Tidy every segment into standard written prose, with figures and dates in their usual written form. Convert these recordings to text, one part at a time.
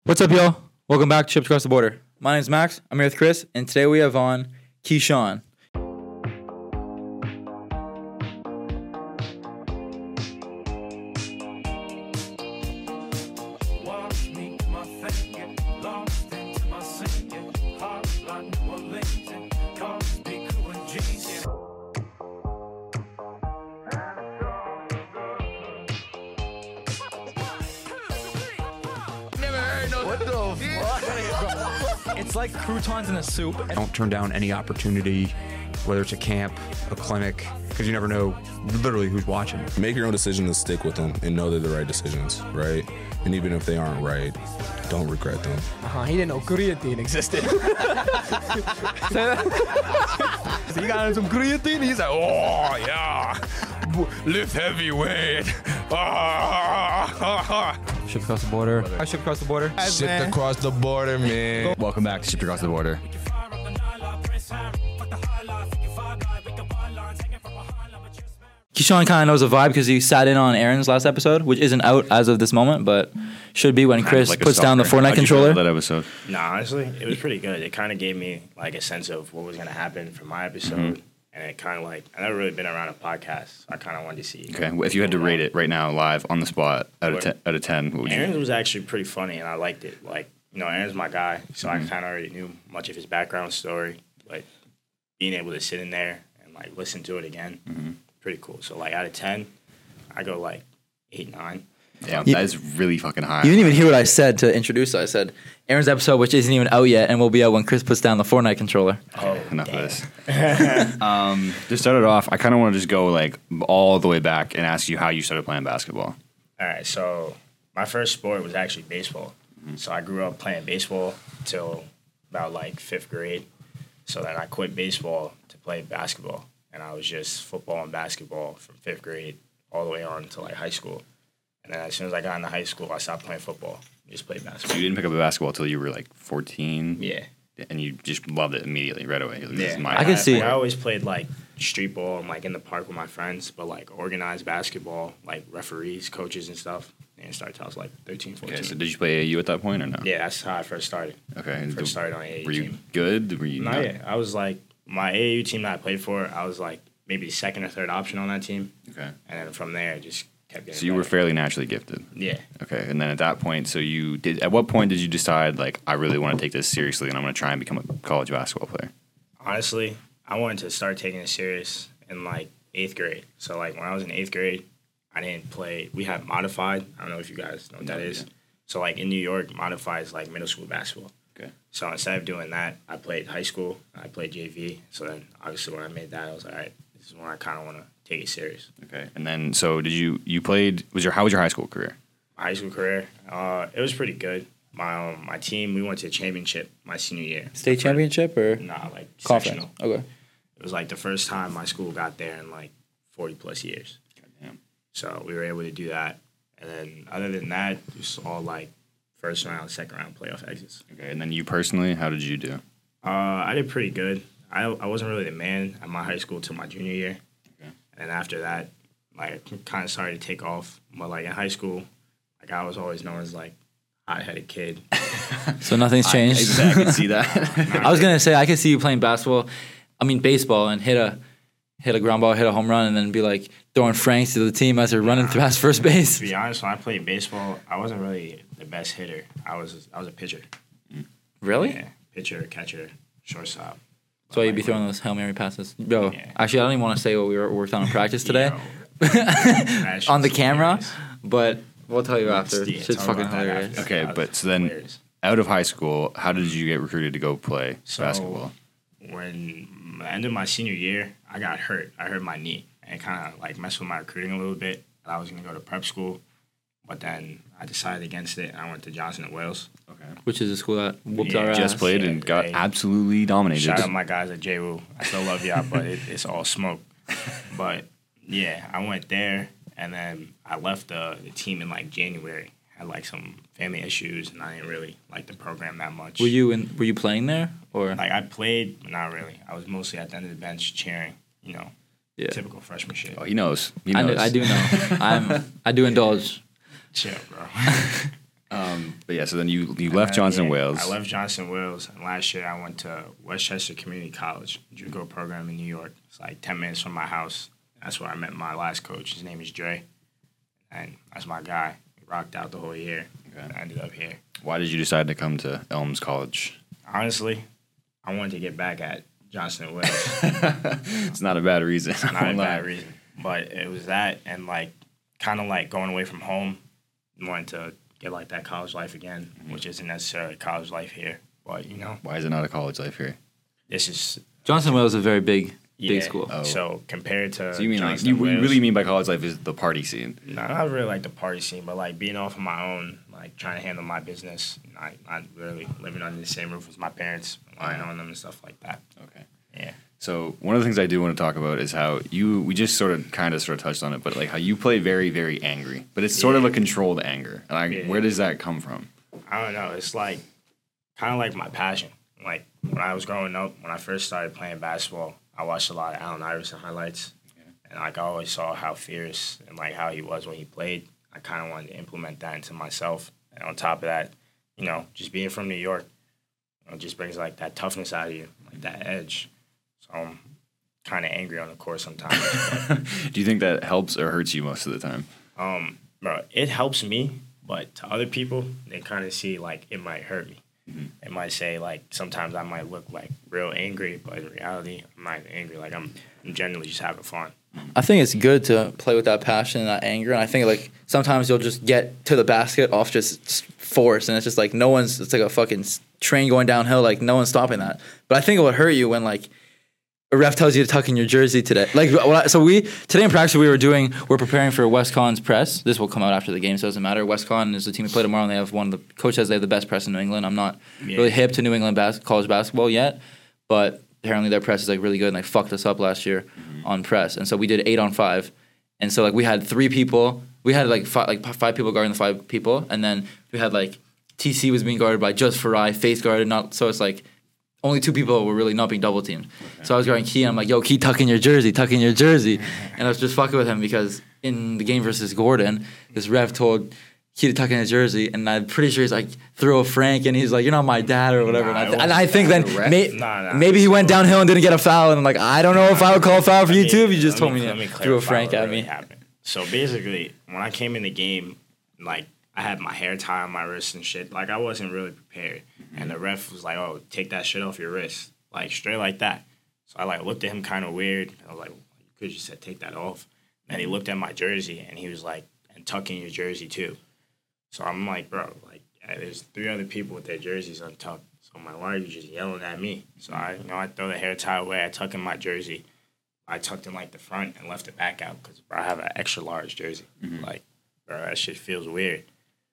What's up, y'all? Welcome back to Chips Across the Border. My name's Max. I'm here with Chris, and today we have on Keyshawn. It's like croutons in a soup. Don't turn down any opportunity, whether it's a camp, a clinic, because you never know literally who's watching. Make your own decision and stick with them and know they're the right decisions, right? And even if they aren't right, don't regret them. He didn't know creatine existed. So you got some creatine? He's like, oh, yeah, lift heavyweight. Shipped Across the Border. I shipped across the border. Shipped across the border, man. Welcome back to Shipped Across the Border. Keyshawn kind of knows the vibe because he sat in on Aaron's last episode, which isn't out as of this moment, but should be when Chris puts down the Fortnite controller. That episode. Nah, honestly, it was pretty good. It kind of gave me like a sense of what was gonna happen for my episode, and it kind of like I never really been around a podcast. So I kind of wanted to see. Okay, well, if you had to rate it right now, live on the spot, out of 10, what would you? Aaron's was actually pretty funny, and I liked it. Like Aaron's my guy, so I kind of already knew much of his background story. But being able to sit in there and like listen to it again, pretty cool. So like out of 10, I go like 8, 9. Yeah, that is really fucking high. You didn't even hear what I said to introduce it. I said Aaron's episode, which isn't even out yet, and will be out when Chris puts down the Fortnite controller. Oh, Enough of this. To start it off, I kind of want to just go like all the way back and ask you how you started playing basketball. All right, so my first sport was actually baseball. So I grew up playing baseball till about like 5th grade. So then I quit baseball to play basketball. And I was just football and basketball from 5th grade all the way on to like high school. And then as soon as I got into high school, I stopped playing football. Just played basketball. So you didn't pick up a basketball until you were like 14? Yeah. And you just loved it immediately, right away. Yeah. I can see it. I always played like street ball and like in the park with my friends, but like organized basketball, like referees, coaches and stuff. And started till I was like 13, 14. Okay, so did you play AAU at that point or no? Yeah, that's how I first started. Okay. First started on AAU Were you team. good? Were you Not yet. I was like, my AAU team that I played for, I was like maybe the second or third option on that team. Okay. And then from there, it just kept getting So you were better. fairly naturally gifted. Yeah. Okay, and then at that point, at what point did you decide, like, I really want to take this seriously and I'm going to try and become a college basketball player? Honestly, I wanted to start taking it serious in like 8th grade. So like when I was in 8th grade, I didn't play. We had modified. I don't know if you guys know what that is. So like in New York, modified is like middle school basketball. Okay. So instead of doing that, I played high school. I played JV. So then obviously when I made that, I was like, all right, this is when I kind of want to take it serious. Okay, and then so did you played? How was your high school career? My high school career, it was pretty good. My team, we went to the championship my senior year. State championship or Nah, like conference? sectional. Okay. It was like the first time my school got there in like 40 plus years. Goddamn. So we were able to do that. And then other than that, just all like first round, second round playoff exits. Okay, and then you personally, how did you do? I did pretty good. I wasn't really the man at my high school till my junior year. Okay. And then after that, like I kind of started to take off. But like in high school, like I was always known as like hot-headed kid. So nothing's changed. I can see that. I was gonna say I could see you playing baseball, and hit a ground ball, hit a home run, and then be like throwing franks to the team as they're running past first base. To be honest, when I played baseball, I wasn't really the best hitter. I was a pitcher. Really? Yeah, pitcher, catcher, shortstop. That's why you'd be throwing those Hail Mary passes. Yo, Yeah. actually, I don't even want to say what we worked on in practice today That on the shit's camera, hilarious. but we'll tell you after. Yeah, Shit's tell fucking about that hilarious. after. Okay, That but was so then hilarious. out of high school, how did you get recruited to go play So, basketball? When the end of my senior year, I got hurt. I hurt my knee, and it kind of like messed with my recruiting a little bit. I was gonna go to prep school, but then I decided against it. And I went to Johnson at Wales. Okay. Which is a school that whooped Yeah, our ass. Just played and got Right. absolutely dominated. Shout out my guys at JWU. I still love y'all, but it's all smoke. But yeah, I went there, and then I left the team in like January. Had like some family issues, and I didn't really like the program that much. Were you playing there or? Like I played, but not really. I was mostly at the end of the bench cheering. You know, Yeah. typical freshman shit. Oh, he knows. He I, knows. I do know. I do indulge. Chill, bro. But yeah, so then you left Johnson Wales. I left Johnson Wales, and last year I went to Westchester Community College, JUCO program in New York. It's like 10 minutes from my house. That's where I met my last coach. His name is Dre, and that's my guy. We rocked out the whole year. Okay. I ended up here. Why did you decide to come to Elms College? Honestly, I wanted to get back at Johnson Wales. It's not a bad reason. Not a bad reason, but it was that, and like kind of like going away from home, wanting to get like that college life again, which isn't necessarily college life here. But you know, why is it not a college life here? This is Johnson Wales is a very big school. Oh. So compared to you mean Johnson like you Wales, really mean by college life is the party scene? No, not really like the party scene, but like being off on my own, like trying to handle my business, not really living under the same roof as my parents, relying on them and stuff like that. Okay. Yeah. So one of the things I do want to talk about is how we just sort of touched on it, but like how you play very, very angry, but it's sort of a controlled anger. And where does that come from? I don't know. It's like kind of like my passion. Like when I was growing up, when I first started playing basketball, I watched a lot of Allen Iverson highlights, and like I always saw how fierce and like how he was when he played. I kind of wanted to implement that into myself. And on top of that, you know, just being from New York, you know, just brings like that toughness out of you, like that edge. So I'm kind of angry on the court sometimes. Do you think that helps or hurts you most of the time? Bro, it helps me, but to other people, they kind of see like it might hurt me. Mm-hmm. They might say like sometimes I might look like real angry, but in reality, I'm not angry. Like I'm generally just having fun. I think it's good to play with that passion and that anger, and I think like sometimes you'll just get to the basket off just force, and it's just like it's like a fucking train going downhill, like no one's stopping that. But I think it would hurt you when like a ref tells you to tuck in your jersey today. Like today in practice we're preparing for WestCon's press. This will come out after the game, so it doesn't matter. WestCon is the team we play tomorrow, and they have coach says they have the best press in New England. I'm not really hip to New England college basketball yet, but apparently their press is like really good, and they fucked us up last year on press. And so we did 8-on-5, and so like we had 3 people. We had like 5 people guarding the 5 people, and then we had like TC was being guarded by just Farai, face guarded. Not so it's like only 2 people were really not being double teamed. Okay. So I was guarding Key, and I'm like, yo, Key, tuck in your jersey. And I was just fucking with him because in the game versus Gordon, this ref told Key to tuck in his jersey, and I'm pretty sure he's like, throw a Frank, and he's like, you're not my dad or whatever. And I think then maybe he went downhill and didn't get a foul, and I'm like, I don't know if I would call a foul for you too if you just told me to throw a Frank at me. So basically, when I came in the game, like I had my hair tied on my wrist and shit. Like I wasn't really prepared, and the ref was like, "Oh, take that shit off your wrist," like straight like that. So I like looked at him kind of weird. I was like, "You could just said take that off." And he looked at my jersey, and he was like, "And tuck in your jersey too." So I'm like, "Bro, like there's 3 other people with their jerseys untucked. So I'm like, why are you just yelling at me?" So I throw the hair tie away. I tuck in my jersey. I tucked in like the front and left the back out because I have an extra large jersey. Like, bro, that shit feels weird.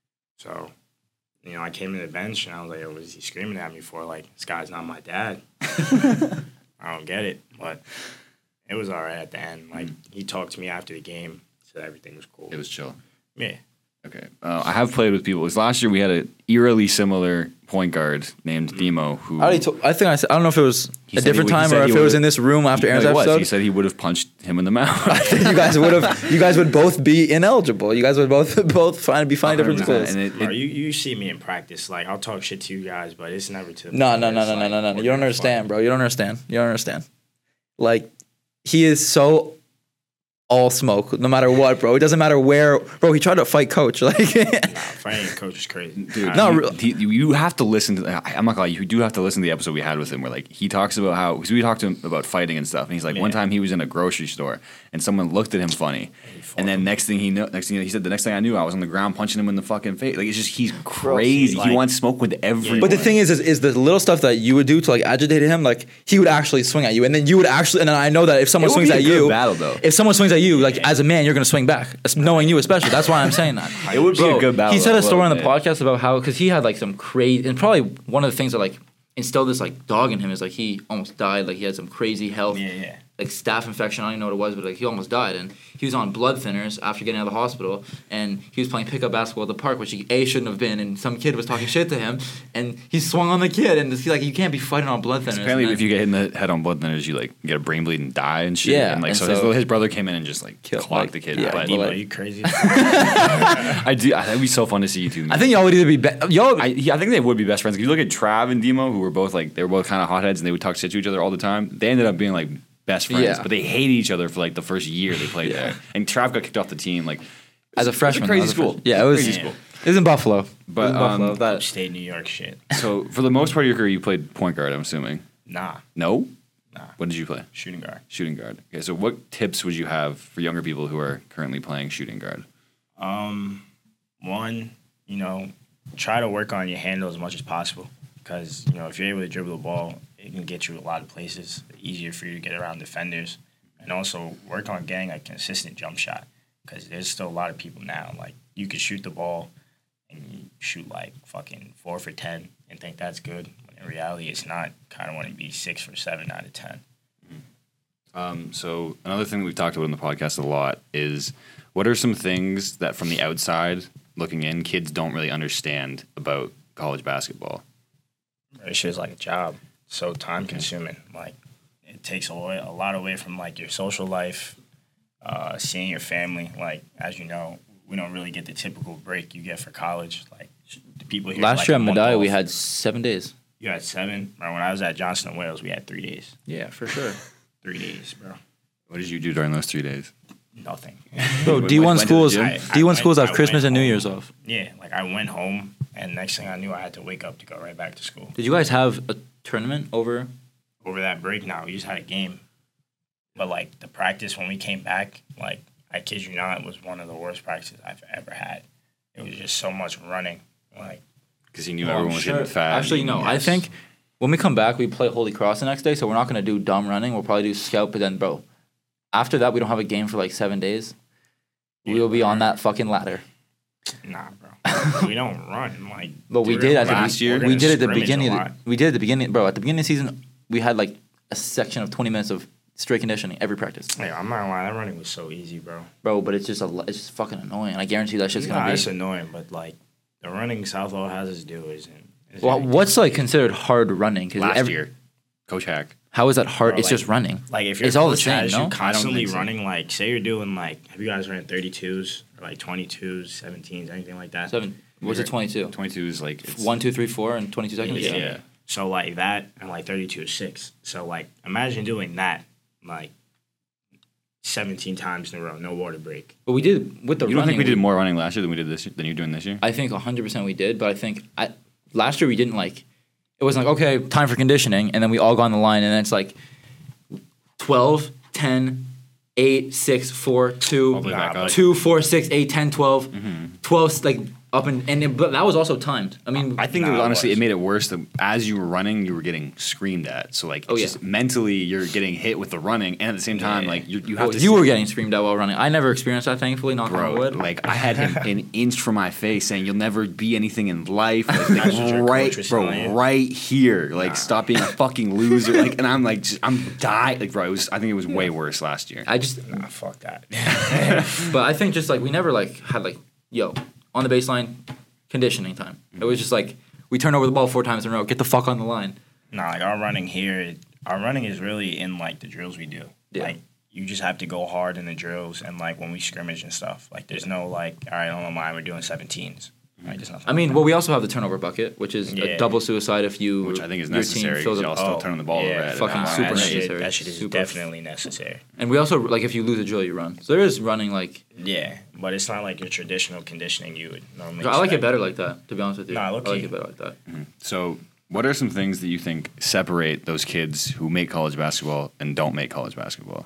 So, you know, I came to the bench and I was like, what is he screaming at me for? Like, this guy's not my dad. I don't get it. But it was all right at the end. Like, he talked to me after the game, said everything was cool. It was chill. Yeah. Okay. I have played with people. Last year we had an eerily similar point guard named Themo who I don't know if it was a different time or if it was in this room after Aaron's episode. He said he would have punched him in the mouth. You guys would both be ineligible. You guys would both be fine different schools. You see me in practice. Like, I'll talk shit to you guys, but it's never to No. You don't understand, bro. You don't understand. Like, he is so all smoke, no matter what, bro. It doesn't matter where, bro. He tried to fight coach, like. Fighting coach is crazy, dude. You have to listen to. I'm not gonna lie, you do have to listen to the episode we had with him, where like he talks about how because we talked to him about fighting and stuff, and he's like one time he was in a grocery store and someone looked at him funny, and then next thing he said the next thing I knew I was on the ground punching him in the fucking face. Like it's just he's crazy. Bro, he wants smoke with everyone. But the thing is the little stuff that you would do to like agitate him, like he would actually swing at you, and then you would actually, and then I know that if someone swings at you, battle though. If someone swings at you, like as a man, you're gonna swing back, knowing you especially. That's why I'm saying that. It would be a good battle. He said a story on the podcast about how because he had like some crazy, and probably one of the things that like instilled this like dog in him is like he almost died. Like he had some crazy health like staph infection. I don't even know what it was, but like he almost died, and he was on blood thinners after getting out of the hospital, and he was playing pickup basketball at the park, which he shouldn't have been, and some kid was talking shit to him, and he swung on the kid, and he's like, you can't be fighting on blood thinners. Apparently, if you get hit in the head on blood thinners, you like get a brain bleed and die and shit. Yeah, and like and so his brother came in and just like Killed, clocked like, the kid. yeah, but Demo, like- are you crazy? I do. That'd be so fun to see you two. I think y'all would either be I think they would be best friends. If you look at Trav and Demo, who were both like they were both kind of hotheads and they would talk shit to each other all the time. They ended up being like best friends, Yeah. but they hated each other for like the first year they played there. And Trav got kicked off the team like as a freshman. crazy as a school. freshman. Yeah, it was. Crazy school. It was in Buffalo. But, It was in Buffalo. That Upstate New York shit. So for the most part of your career, you played point guard. I'm assuming. Nah, No. nah. What did you play? Shooting guard. Shooting guard. Okay. So what tips would you have for younger people who are currently playing shooting guard? One, try to work on your handle as much as possible because if you're able to dribble the ball, it can get you a lot of places. Easier for you to get around defenders, and also work on getting a consistent jump shot because there's still a lot of people now. Like you could shoot the ball and you shoot like fucking 4 for 10 and think that's good. When in reality, it's not. Kind of want to be 6 for 7 out of 10. So another thing that we've talked about in the podcast a lot is what are some things that from the outside looking in, kids don't really understand about college basketball? This shit's like a job. So time consuming. Like it takes a lot away from like your social life, seeing your family. Like as you know, we don't really get the typical break you get for college. Like the people here. last like year a at month Medai, off. we had 7 days. You had 7. Right, when I was at Johnson and Wales, we had 3 days. Yeah, for sure. 3 days, bro. What did you do during those 3 days? Nothing. Bro, Went- D1 went to the schools, gym? D1 schools have I Christmas went and New home. Year's off. Yeah, like I went home, and next thing I knew, I had to wake up to go right back to school. Did you guys have a tournament over? Over that break, now we just had a game, but like the practice when we came back, like I kid you not, it was one of the worst practices I've ever had. It was just so much running, like Because he knew everyone was getting fat. Actually, no. I Yes. think when we come back, we play Holy Cross the next day, so we're not going to do dumb running. We'll probably do scout, but then, bro, after that, we don't have a game for like 7 days. We will be on that fucking ladder. nah, bro. We don't run like. But we we're did gonna- at the last year? We we're did at the gonna beginning. scrimmage Of a lot. we did at the beginning, bro. At the beginning of the season, we had like a section of 20 minutes of straight conditioning every practice, Hey, I'm not gonna lie, that running was so easy, bro. bro. But it's just it's just fucking annoying. I guarantee that shit's gonna Nah, be. it's annoying, but like the running Southall has us do is. Well, what's like considered hard running? 'Cause last year. Coach Hack. How is that hard? Bro, it's like- just running. Like if your It's all the coach same, has no? I you don't constantly think so. running, like say you're doing like, have you guys ran 32s or like 22s, 17s, anything like that? What's it? 22. 22 is like it's, 1, 2, 3, 4, and 22 seconds. Yeah. So like that and like 32 is 6. So like imagine doing that like 17 times in a row, no water break. But we did with the You don't running. think we did more running last year than we did this year, than you're doing this year? I think 100% we did, but I think last year we didn't like. It wasn't like okay, time for conditioning, and then we all go on the line, and then it's like 12, 10, 8, 6, 4, 2, All the way back up. 2, 4, 6, 8, 10, 12, 12, like up but that was also timed. I mean, I think Nah, it it honestly was. it made it worse that as you were running, you were getting screamed at. So like, Oh, it's yeah. just mentally you're getting hit with the running, and at the same time, like you have well, to. you were getting screamed at while running. I never experienced that, thankfully. Knock on Bro, wood. like I had him an inch from my face saying, "You'll never be anything in life." Like, That's what your right, coach was bro, telling you? right here. Like, stop being a fucking loser. Like, and I'm like, I'm dying. Like, bro, it was. I think it was way worse last year. I just, Nah, fuck that. but I think just like we never like had like yo on the baseline conditioning time. It was just like we turn over the ball 4 times in a row. Get the fuck on the line. Nah, like our running here, our running is really in like the drills we do. Yeah. Like you just have to go hard in the drills and like when we scrimmage and stuff. Like there's no like, all right, on the line we're doing 17s. Like, there's nothing I mean, like well, we also have the turnover bucket, which is a Yeah. double suicide if you Which I think is your necessary team fills because up. y'all still turning the ball over. at it. fucking Nah, super that shit, necessary. that shit is Super. definitely necessary. And we also like if you lose a drill, you run. So there is running like. Yeah, but it's not like your traditional conditioning you would normally. I like it expect. better like that. To be honest with you, Nah, I low-key. like it better like that. So, what are some things that you think separate those kids who make college basketball and don't make college basketball?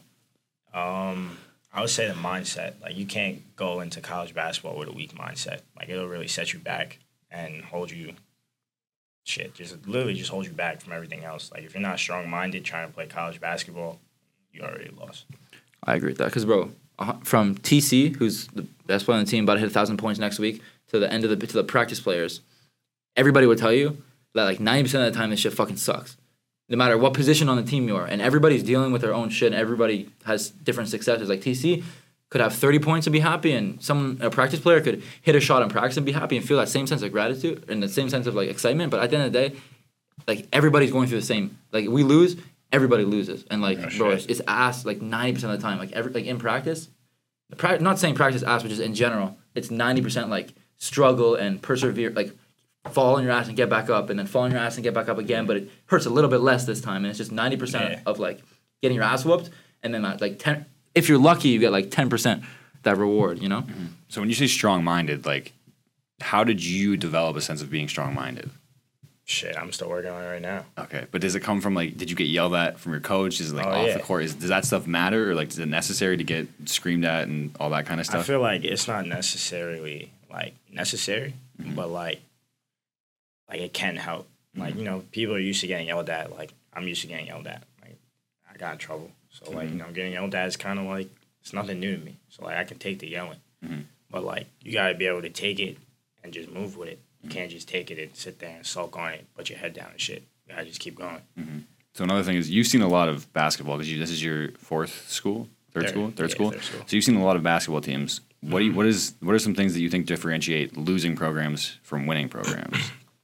I would say the mindset. Like you can't go into college basketball with a weak mindset. Like it'll really set you back and hold you. Shit, just literally just hold you back from everything else. Like if you're not strong minded trying to play college basketball, you already lost. I agree with that because, bro, from TC, who's the best player on the team, about to hit 1,000 points next week, to the end of the practice players, everybody would tell you that like 90% of the time this shit fucking sucks. no matter what position on the team you are, and everybody's dealing with their own shit, and everybody has different successes. Like TC could have 30 points and be happy, and a practice player could hit a shot in practice and be happy and feel that same sense of gratitude and the same sense of like excitement. But at the end of the day, like everybody's going through the same. Like we lose, everybody loses, and like bro, it's ass like 90% of the time. Like in practice, not saying practice ass, but just in general, it's 90% like struggle and persevere, like fall on your ass and get back up, and then fall on your ass and get back up again. But it hurts a little bit less this time, and it's just 90% of like getting your ass whooped, and then like 10. If you're lucky, you get like 10% that reward, you know? Mm-hmm. So when you say strong-minded, like, how did you develop a sense of being strong-minded? Shit, I'm still working on it right now. Okay, but does it come from, like, did you get yelled at from your coach? Is it, like, off the court? Does that stuff matter? Or, like, is it necessary to get screamed at and all that kind of stuff? I feel like it's not necessarily, like, necessary, but, like it can help. Like, you know, people are used to getting yelled at. Like, I'm used to getting yelled at. Like, I got in trouble. So, like, you know, getting yelled at is kind of like, it's nothing new to me. So, like, I can take the yelling. But, like, you got to be able to take it and just move with it. You can't just take it and sit there and sulk on it, put your head down and shit. You got to just keep going. So, another thing is you've seen a lot of basketball because this is your third school? Third school? So, you've seen a lot of basketball teams. What are some things that you think differentiate losing programs from winning programs?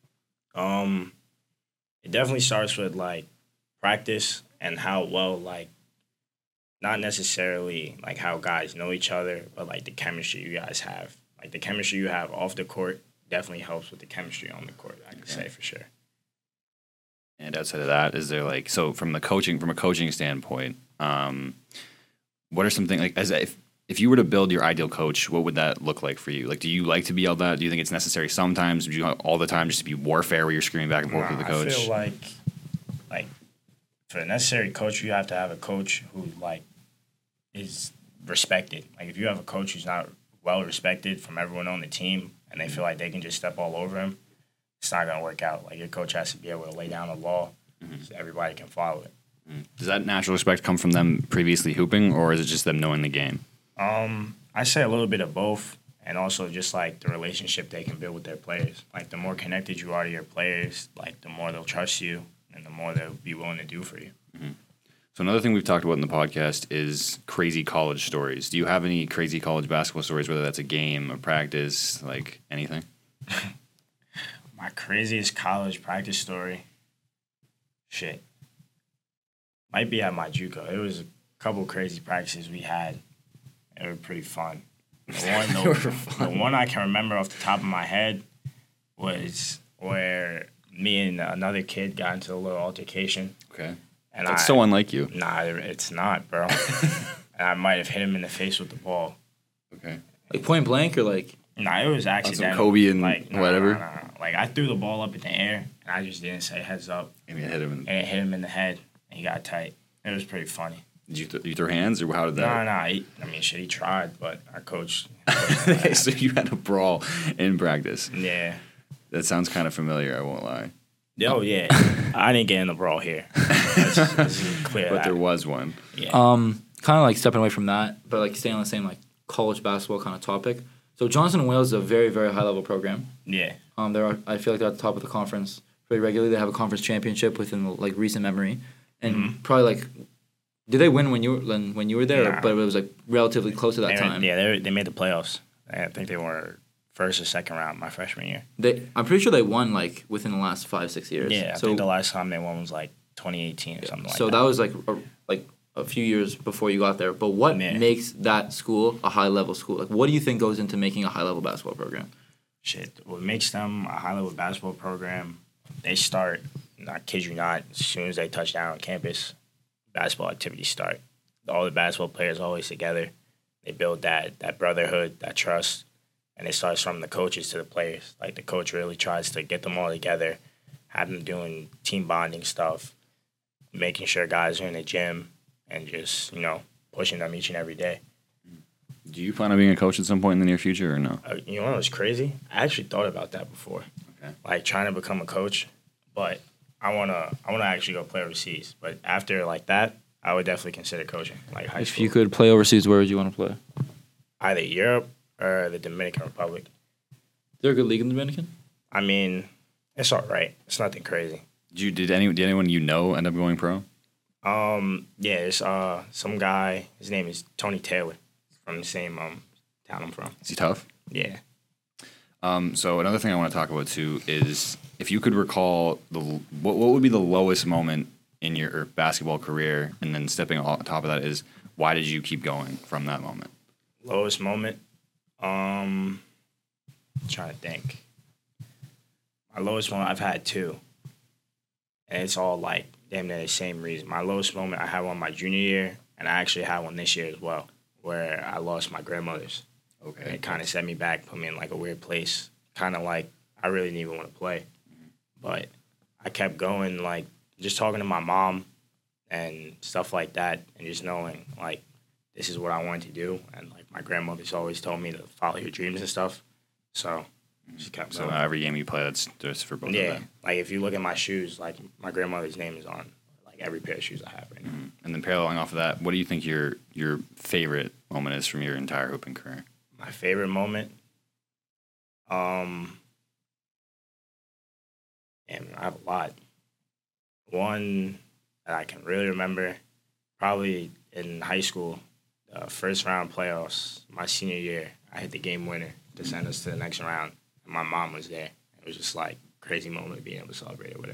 It definitely starts with, like, practice and how well, like, not necessarily like how guys know each other, but like the chemistry you guys have. Like the chemistry you have off the court definitely helps with the chemistry on the court, I can say for sure. And outside of that, is there like, so from a coaching standpoint, what are some things like, as if you were to build your ideal coach, what would that look like for you? Like, do you like to be yelled at? Do you think it's necessary sometimes? Do you all the time just to be warfare where you're screaming back and forth with the coach? I feel like for a necessary coach, you have to have a coach who like is respected. Like if you have a coach who's not well respected from everyone on the team and they feel like they can just step all over him, it's not gonna work out. Like your coach has to be able to lay down a law so everybody can follow it. Does that natural respect come from them previously hooping, or is it just them knowing the game? I say a little bit of both, and also just like the relationship they can build with their players. Like the more connected you are to your players, like the more they'll trust you and the more they'll be willing to do for you. So another thing we've talked about in the podcast is crazy college stories. Do you have any crazy college basketball stories, whether that's a game, a practice, like anything? My craziest college practice story? Shit. Might be at my JUCO. It was a couple crazy practices we had. They were pretty fun. The one I can remember off the top of my head was where me and another kid got into a little altercation. Okay. And that's so unlike you. Nah, it's not, bro. And I might have hit him in the face with the ball. Okay. Like point blank or like? Nah, it was accidental. Some Kobe and like, whatever? Nah. Like, I threw the ball up in the air, and I just didn't say heads up. And it hit him. And it hit him in the head, and he got tight. It was pretty funny. Did you throw hands, or how did that? Nah. He tried, but our coach. So you had a brawl in practice. Yeah. That sounds kind of familiar, I won't lie. Oh, yeah. I didn't get in the brawl here. Let's clear but that. there was one. Yeah. Kind of like stepping away from that, but like staying on the same like college basketball kind of topic. So Johnson & Wales is a very, very high level program. Yeah. I feel like they're at the top of the conference pretty regularly. They have a conference championship within like recent memory, and probably like, did they win when you were there? Nah. But it was like relatively close to that time. Yeah, they made the playoffs. I think they were first or second round my freshman year. I'm pretty sure they won like within the last 5-6 years. Yeah, I think the last time they won was like 2018 or something like that. So that was like a few years before you got there. But what makes that school a high level school? Like, what do you think goes into making a high level basketball program? Shit, what makes them a high level basketball program? They start, I kid you not, as soon as they touch down on campus, basketball activities start. All the basketball players always together. They build that brotherhood, that trust. And it starts from the coaches to the players. Like, the coach really tries to get them all together, have them doing team bonding stuff, making sure guys are in the gym, and just, pushing them each and every day. Do you plan on being a coach at some point in the near future or no? You know what was crazy? I actually thought about that before. Okay. Like, trying to become a coach. But I wanna actually go play overseas. But after, like, that, I would definitely consider coaching, like high school. If you could play overseas, where would you want to play? Either Europe or the Dominican Republic. Is there a good league in the Dominican? I mean, it's all right. It's nothing crazy. Did anyone you know end up going pro? Yeah, it's some guy. His name is Tony Taylor from the same town I'm from. Is he tough? Yeah. So another thing I want to talk about too is if you could recall what would be the lowest moment in your basketball career, and then stepping on top of that is why did you keep going from that moment? Lowest moment. Trying to think. My lowest moment, I've had two, and it's all like damn near the same reason. My lowest moment, I had one my junior year, and I actually had one this year as well, where I lost my grandmother's. Okay. And it kind of set me back, put me in like a weird place. Kind of like I really didn't even want to play, but I kept going, like just talking to my mom and stuff like that, and just knowing like this is what I wanted to do, and like my grandmother's always told me to follow your dreams and stuff. So just kept So going. every game you play, that's just for both of Yeah, them. like if you look at my shoes, like my grandmother's name is on like every pair of shoes I have right now. And then paralleling off of that, what do you think your favorite moment is from your entire hooping career? My favorite moment, and I have a lot. One that I can really remember, probably in high school, first round playoffs, my senior year, I hit the game winner to send us to the next round, and my mom was there. It was just like crazy moment being able to celebrate it with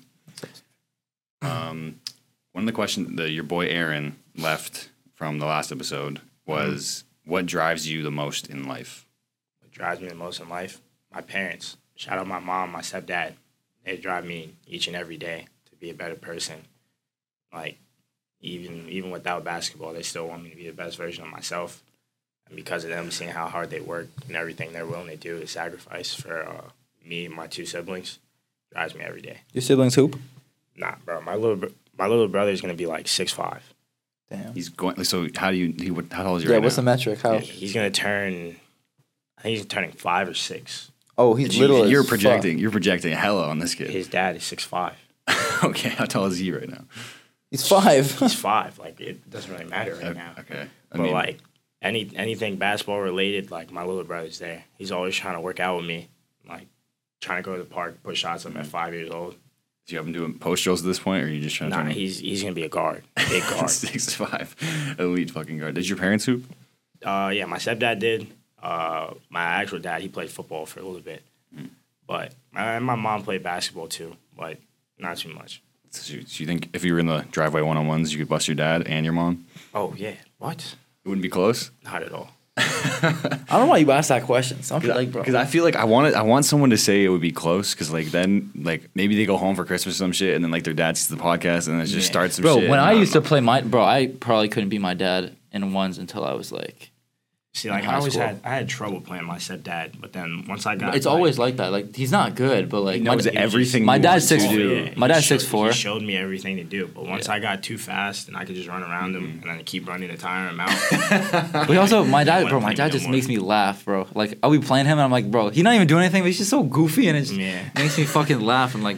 her. One of the questions that your boy Aaron left from the last episode was, what drives you the most in life? What drives me the most in life? My parents. Shout out my mom, my stepdad. They drive me each and every day to be a better person. Like, even without basketball, they still want me to be the best version of myself. And because of them, seeing how hard they work and everything they're willing to do to sacrifice for me and my two siblings, drives me every day. Your siblings hoop? Nah, bro. My little brother is gonna be like 6'5". Damn. He's going. So how tall is he Yeah, right what's the now? metric? How? He's gonna turn. I think he's turning 5 or 6. Oh, he's little. You're as projecting. fuck. You're projecting hella on this kid. His dad is 6'5". Okay, how tall is he right now? He's 5. He's 5. Like it doesn't really matter right now. Okay, But like anything basketball related, like my little brother's there. He's always trying to work out with me, like trying to go to the park, put shots up at 5 years old. do you have him doing post drills at this point, or are you just trying to Nah, turn him he's gonna be a guard, big guard. 6'5", elite fucking guard? Did your parents hoop? Yeah, my stepdad did. My actual dad, he played football for a little bit, but my mom played basketball too, but not too much. So you think if you were in the driveway one-on-ones, you could bust your dad and your mom? Oh yeah, what? It wouldn't be close. Not at all. I don't know why you asked that question. Some people like, bro. Because I feel like I want someone to say it would be close. Because like then like maybe they go home for Christmas or some shit, and then like their dad sees the podcast and then it just starts some Bro, shit. when and I used to play I probably couldn't be my dad in ones until I was like. See, like In I high always school. I had trouble playing my stepdad, but then once I got, It's always like that. Like he's not good, but like knows everything. My you dad's want to 6'2". do. Yeah, My dad's he 6'4". He showed me everything to do, but once I got too fast and I could just run around him and then keep running to tire him out. But he also, my dad, wanna bro, my play dad no just more. makes me laugh, bro. Like I'll be playing him and I'm like, bro, he's not even doing anything, but he's just so goofy and it just Yeah. makes me fucking laugh. And like,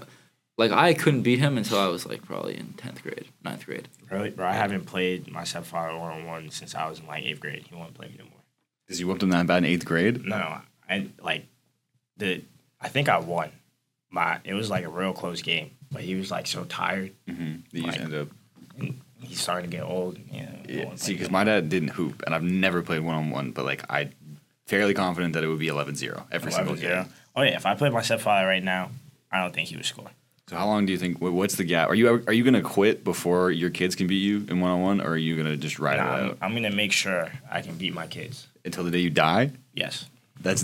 I couldn't beat him until I was like probably in 10th grade, 9th grade. Really, bro, I haven't played my stepfather one-on-one since I was in like 8th grade. He won't play me no more. Because you whooped him that bad in 8th grade? No, I think I won. It was like a real close game, but he was like so tired. You just Like- ended up. And he's starting to get old. See, because my dad didn't hoop, and I've never played one-on-one, but like I'm fairly confident that it would be 11-0 every single game. Oh yeah, if I played my stepfather right now, I don't think he would score. So how long do you think? What's the gap? Are you gonna quit before your kids can beat you in one-on-one, or are you gonna just ride it out I'm gonna make sure I can beat my kids. until the day you die? Yes. That's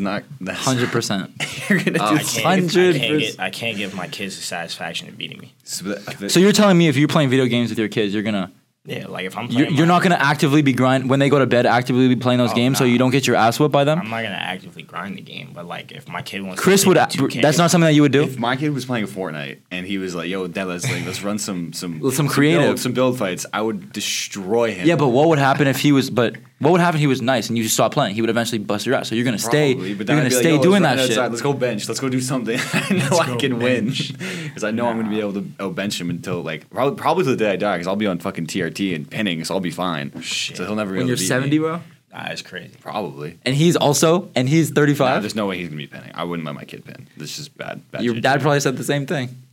100%. You're gonna I do can't, I can't give my kids the satisfaction of beating me. So you're telling me if you're playing video games with your kids, you're gonna Yeah, like if I'm playing, you're not gonna actively be when they go to bed, actively be playing those games, so nah. you don't get your ass whipped by them. I'm not gonna actively grind the game, but like if my kid wants, Chris to would. play 2K, That's not something that you would do. If my kid was playing Fortnite and he was like, "Yo, Dad, let's run some creative. some build fights," I would destroy him. Yeah, but what would happen if he was? But what would happen if he was nice and you just stopped playing? He would eventually bust your ass. So you're gonna stay. Probably, You're but then gonna I'd be like, stay "Yo, doing let's that run shit. outside. Let's go bench. Let's go do something. I know I go can bench. win because I know I'm gonna be able to out-bench him until like probably to the day I die because I'll be on fucking TRT and pinning, so I'll be fine. Shit. So he'll never be When able you're to beat 70, me. bro, That's crazy. Probably. and he's 35. There's no way he's gonna be pinning. I wouldn't let my kid pin. This is bad. Your jiu-jitsu. dad probably said the same thing.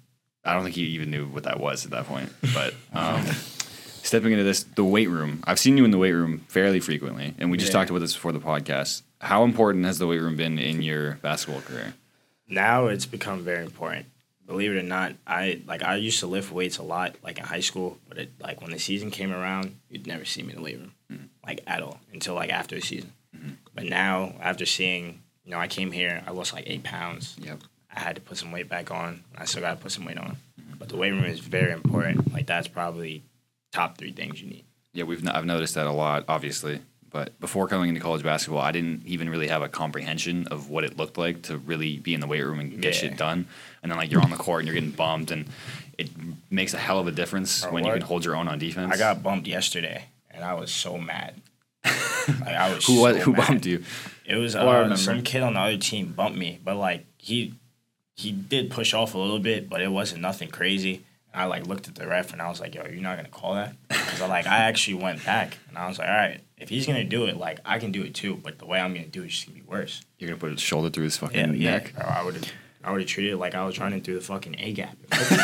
I don't think he even knew what that was at that point. But stepping into the weight room, I've seen you in the weight room fairly frequently, and we just talked about this before the podcast. How important has the weight room been in your basketball career? Now it's become very important. Believe it or not, I used to lift weights a lot, like in high school, but like when the season came around, you'd never see me in the weight room, like at all, until like after the season. But now, after seeing, I came here, I lost like 8 pounds. Yep. I had to put some weight back on. I still got to put some weight on. But the weight room is very important. Like, that's probably top 3 things you need. Yeah, I've noticed that a lot, obviously. But before coming into college basketball, I didn't even really have a comprehension of what it looked like to really be in the weight room and get shit done. And then, like, you're on the court and you're getting bumped, and it makes a hell of a difference when you can hold your own on defense. I got bumped yesterday, and I was so mad. Like, I was Who mad. bumped you? It was some kid on the other team bumped me, but like he did push off a little bit, but it wasn't nothing crazy. And I like looked at the ref and I was like, "Yo, you're not gonna call that?" Because I actually went back and I was like, "All right, if he's gonna do it, like I can do it too, but the way I'm gonna do it is just gonna be worse." You're gonna put his shoulder through his fucking neck. Bro, I would have treated it like I was running through the fucking A gap.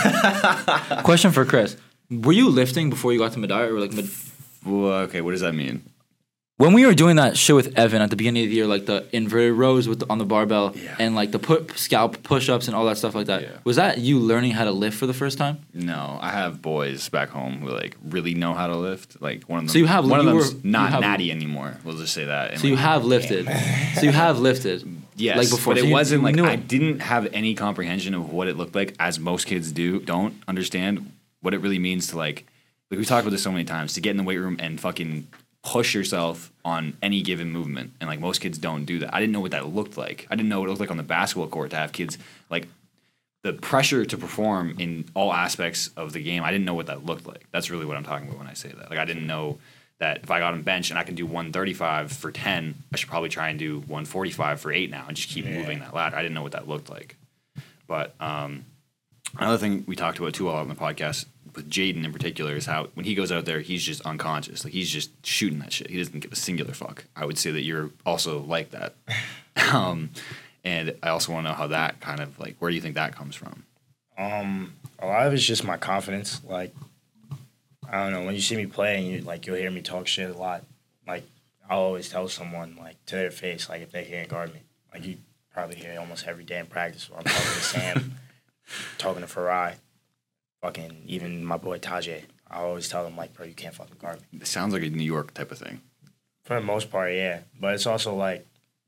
Question for Chris: were you lifting before you got to Medaya, or like? Well, okay, what does that mean? When we were doing that shit with Evan at the beginning of the year, like the inverted rows on the barbell and like the scalp push-ups and all that stuff like that, was that you learning how to lift for the first time? No, I have boys back home who like really know how to lift. Like one of them. So you have one of you them's were- not you have- natty anymore. We'll just say that. And So you have lifted. So you have lifted. Yes, like before. but So it you wasn't like knew I it. didn't have any comprehension of what it looked like, as most kids don't understand what it really means to like we talked about this so many times, to get in the weight room and fucking push yourself on any given movement. And like most kids don't do that. I didn't know what that looked like. I didn't know what it looked like on the basketball court to have kids like the pressure to perform in all aspects of the game. I didn't know what that looked like. That's really what I'm talking about when I say that. Like I didn't know that if I got on bench and I can do 135 for 10, I should probably try and do 145 for 8 now and just keep moving that ladder. I didn't know what that looked like. But another thing we talked about too all on the podcast with Jaden in particular is how when he goes out there, he's just unconscious. Like he's just shooting that shit. He doesn't give a singular fuck. I would say that you're also like that. And I also want to know how that kind of like, where do you think that comes from? A lot of it's just my confidence. Like, I don't know, when you see me play and you'll hear me talk shit a lot. Like, I'll always tell someone, like, to their face, like, if they can't guard me. Like, you probably hear it almost every day in practice where I'm talking to Sam, talking to Farai, fucking even my boy Tajay. I always tell them, like, bro, you can't fucking guard me. It sounds like a New York type of thing. For the most part, yeah. But it's also, like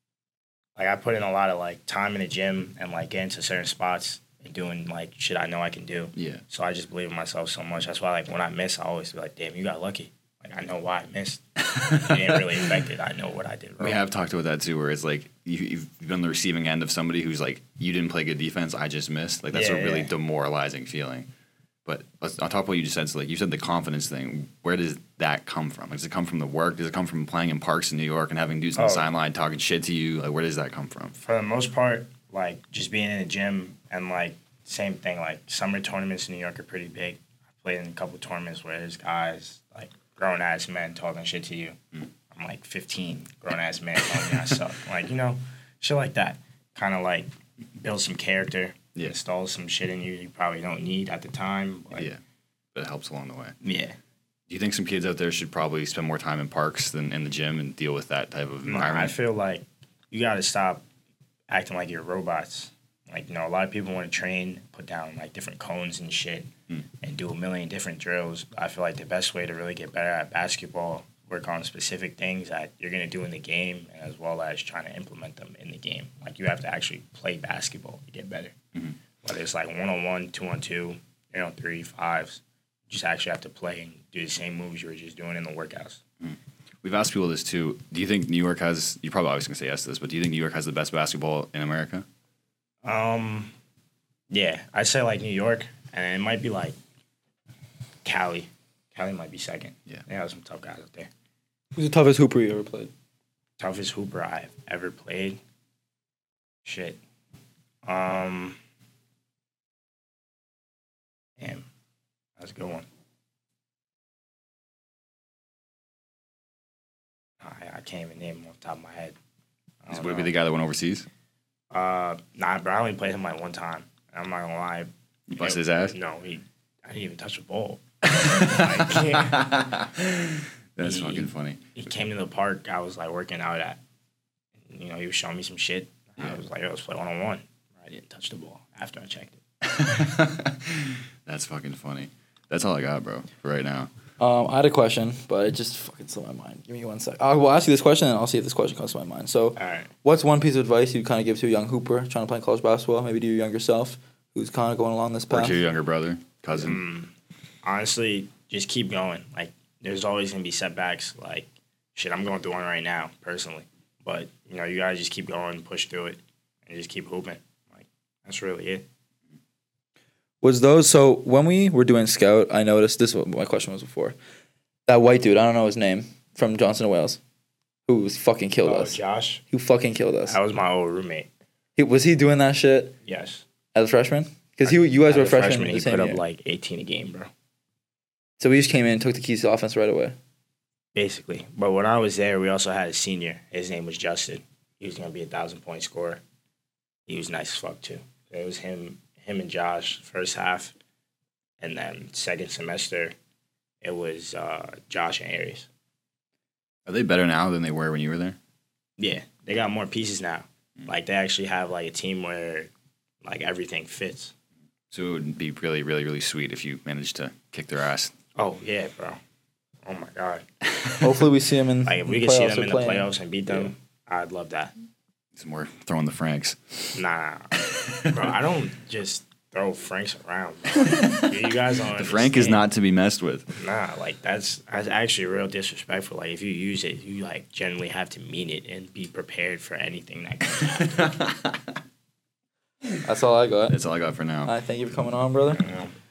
I put in a lot of, like, time in the gym and, like, getting to certain spots and doing, like, shit I know I can do. Yeah. So I just believe in myself so much. That's why, like, when I miss, I always be like, damn, you got lucky. Like, I know why I missed. It didn't really affect it. I know what I did wrong. We have talked about that too, where it's like you've been on the receiving end of somebody who's like, you didn't play good defense, I just missed. Like that's a really demoralizing feeling. But on top of what you just said, so like you said the confidence thing, where does that come from? Like, does it come from the work? Does it come from playing in parks in New York and having dudes on the sideline talking shit to you? Like, where does that come from? For the most part, like, just being in the gym and, like, same thing. Like, summer tournaments in New York are pretty big. I played in a couple tournaments where there's guys, like, grown-ass men talking shit to you. I'm, like, 15, grown-ass men telling me I suck. Like, shit like that. Kind of, like, build some character. Yeah. Install some shit in you probably don't need at the time. Like, Yeah. But it helps along the way. Yeah. Do you think some kids out there should probably spend more time in parks than in the gym and deal with that type of environment? I feel like you got to stop acting like you're robots. Like, a lot of people want to train, put down, like, different cones and shit and do a million different drills. I feel like the best way to really get better at basketball, work on specific things that you're going to do in the game as well as trying to implement them in the game. Like, you have to actually play basketball to get better. Whether it's, like, 1-on-1, 2-on-2, 3, 5s. You just actually have to play and do the same moves you were just doing in the workouts. We've asked people this too. Do you think New York has, you're probably always going to say yes to this, but do you think New York has the best basketball in America? Yeah, I'd say, like, New York, and it might be, like, Cali. Cali might be second. Yeah. They have some tough guys up there. Who's the toughest hooper you ever played? Toughest hooper I've ever played? Shit. Damn. That's a good one. I can't even name him off the top of my head. Would it be the guy that went overseas? Nah, but I only played him, like, one time. I'm not gonna lie. You busted his ass? No, I didn't even touch the ball. I can't. That's fucking funny. He came to the park. I was like working out at. You know, he was showing me some shit. I was like, yo, let's play 1-on-1. I didn't touch the ball after I checked it. That's fucking funny. That's all I got, bro, for right now. I had a question, but it just fucking slipped my mind. Give me 1 sec. I will ask you this question, and I'll see if this question comes to my mind. So, All right. what's one piece of advice you kind of give to a young hooper trying to play college basketball? Maybe to your younger self, who's kind of going along this Or path. to your younger brother, cousin. Honestly, just keep going. Like, there's always going to be setbacks. Like, shit, I'm going through one right now, personally. But, you know, you got to just keep going, push through it, and just keep hooping. Like, that's really it. Was those so when we were doing scout? I noticed this. Is what my question was before. That white dude, I don't know his name, from Johnson and Wales, who fucking killed us. Josh? Who fucking killed us? That was my old roommate. Was he doing that shit Yes. as a freshman? Because you guys As were a freshmen freshman, the he same put up year. like 18 a game, bro. So we just came in and took the keys to the offense right away. Basically. But when I was there, we also had a senior. His name was Justin. He was going to be a 1,000-point scorer. He was nice as fuck, too. It was him and Josh first half. And then second semester, it was Josh and Aries. Are they better now than they were when you were there? Yeah, they got more pieces now. Like, they actually have, like, a team where, like, everything fits. So it would be really, really, really sweet if you managed to kick their ass. Oh, yeah, bro. Oh, my God. Hopefully we see him in. Like, if we could see them or in the playing. playoffs and beat them, I'd love that. Some more throwing the Franks. Nah. Bro, I don't just throw Franks around, bro. You guys don't The Frank is understand. not to be messed with. Nah, like, that's actually real disrespectful. Like, if you use it, you, like, generally have to mean it and be prepared for anything that comes after. That's all I got. That's all I got for now. I thank you for coming on, brother. You know?